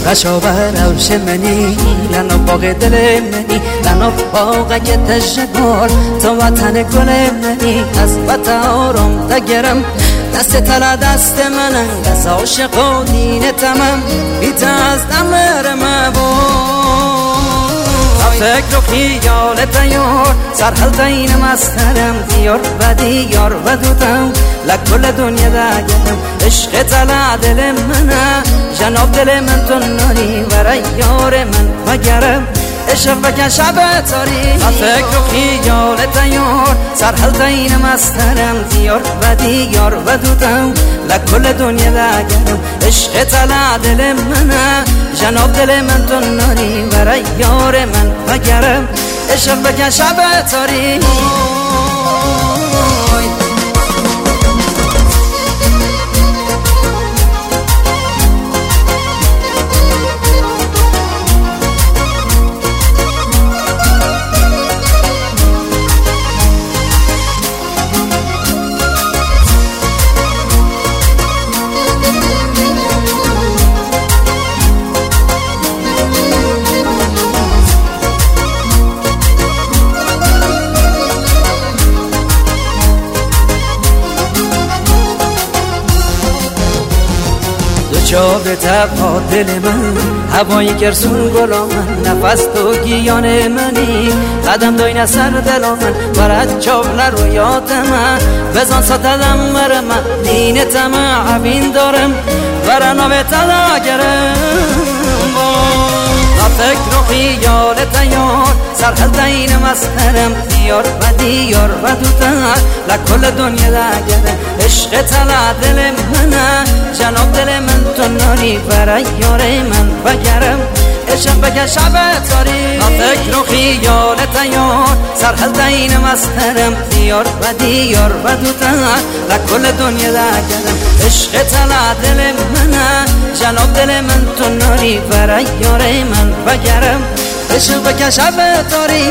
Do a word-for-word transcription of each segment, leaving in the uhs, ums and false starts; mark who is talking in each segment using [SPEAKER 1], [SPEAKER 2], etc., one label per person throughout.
[SPEAKER 1] خشابه روش منی لنو باغ دل منی لنو باغ که تشکر تو وطن گل منی از وطن آرام تگرم دست تلا دست منن از عاشق و دین تمام بیت از دمر مبون فکر و خیال تیار سرحل دین مسترم دیار و دیار و دوتم لکل دنیا دگرم عشق تلا دل منه جناب دل من تو ناری برای یار من وگرم عشق بکن شب تاری فکر و خیال تیار سرحل دین مسترم دیار و دیار و دوتم لکل دنیا دگرم عشق تلا دل منه جناب دل من تو ناری برای یار من وگرم عشق بکن شب تاری جا به تب دل من هوایی گرسون گلا من نفس تو گیان منی قدم داین سر دل من برد چابل رویات من بزن ستدم مر من دین تمع عبین دارم برنا به تلا گرم فکر و خیال تیار سرحل دین مسترم دیار و دیار و دوتر لکل دنیا دگرم عشق تلا دل منه جناب دل من تو ناری برای یار من وگرم عشق بکن شب تاری فکر و خیال تیار سرحل دین مسترم دیار و دیار و دوتر لکل دنیا دگرم عشق تلا دل منه جناب دل من تو ناری برای یار من وگرم عشق بکن شب تاری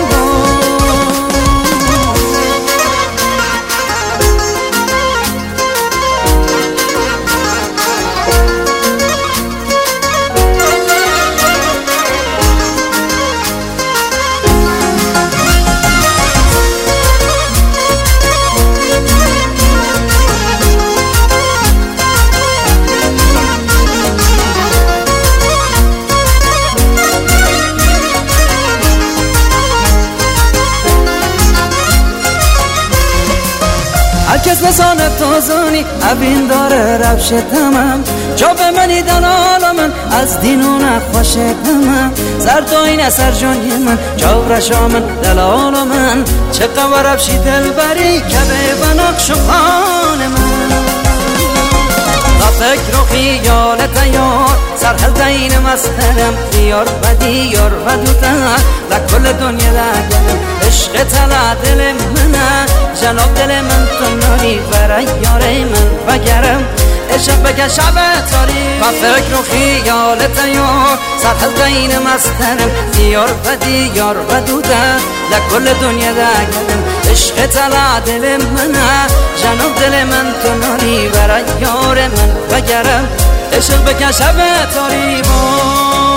[SPEAKER 1] هر کس لسان تازانی ابین داره روش تمام جا به منی دلال من از دینون خوش تمام زرداین اثر جانی من جا رشا من دلال من چه قوار روشی دل بری که به بناقش و خان من فکر و خیال تیار سرحل دین مسترم دیار و دیار و دوتر لکل دنیا دگرم عشق تلا دل منه جناب دل من تو ناری برای یار من وگرم عشق بکن شب تاری فکر و خیال تیار سرحل دین مسترم دیار و دیار و دوتر لکل دنیا دگرم عشق تلا دل منه جناب دل من تو ناری برای یار من وگرم عشق بکن شب تاری